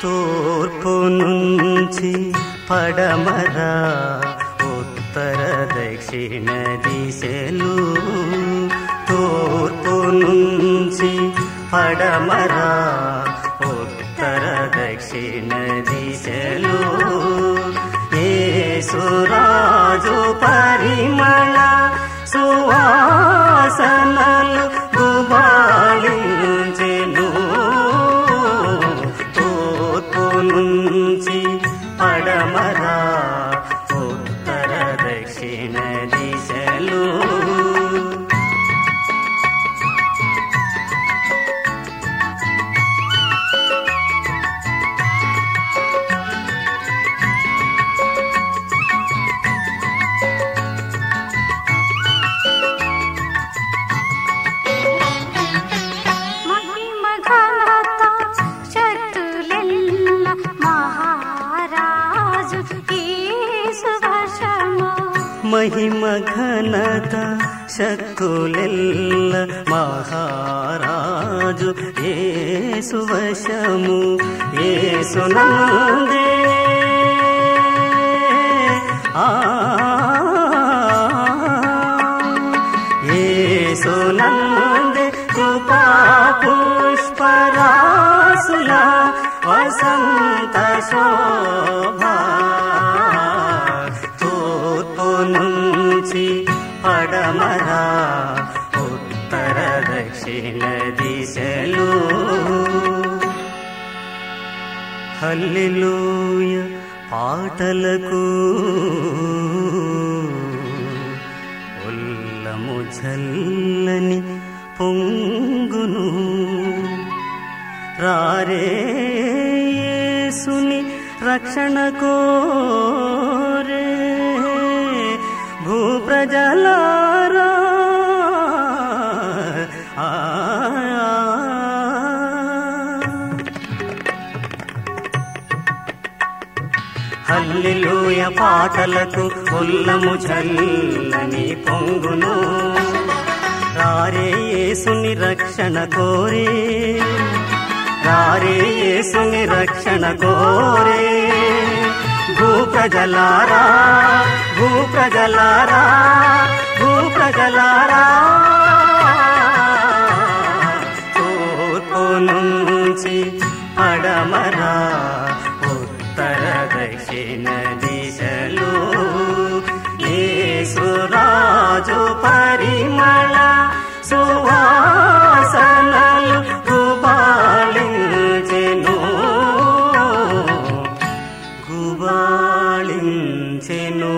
తూర్పు నుంచి పడమర ఉత్తర దక్షిణ దిశలు తూర్పు నుంచి పడమర ఉత్తర దక్షిణ దిశలు యేసురాజు పరిమళ సువాసనలు గుబాళించెను తూర్పు నుంచి పడమర ఉత్తర దక్షిణ దిశలు మహిమ ఘనత శక్తులెల్ల మహారాజు యేసు వశము యేసునందే యేసునందే కృపా పుష్పరాసుల వసంత శోభా నుంచి పడమర ఉత్తర దక్షిణ దిశలు హల్లెలూయ పాటలకు ఉల్లము జల్లని పొంగును రారే యేసుని రక్షణ కోరే భూప్రజలారా హల్లెలూయ పాటలకు ఉల్లము చల్లని పొంగును రారే యేసుని రక్షణ కోరే రారే యేసుని రక్షణ కోరే భూప్రజలారా భూప్రజలారా భూప్రజలారా తూర్పు నుంచి పడమర ఉత్తర దక్షిణ దిశలు యేసురాజు పరిమళ సువాసనలు గుబాళించెను గుబాళించెను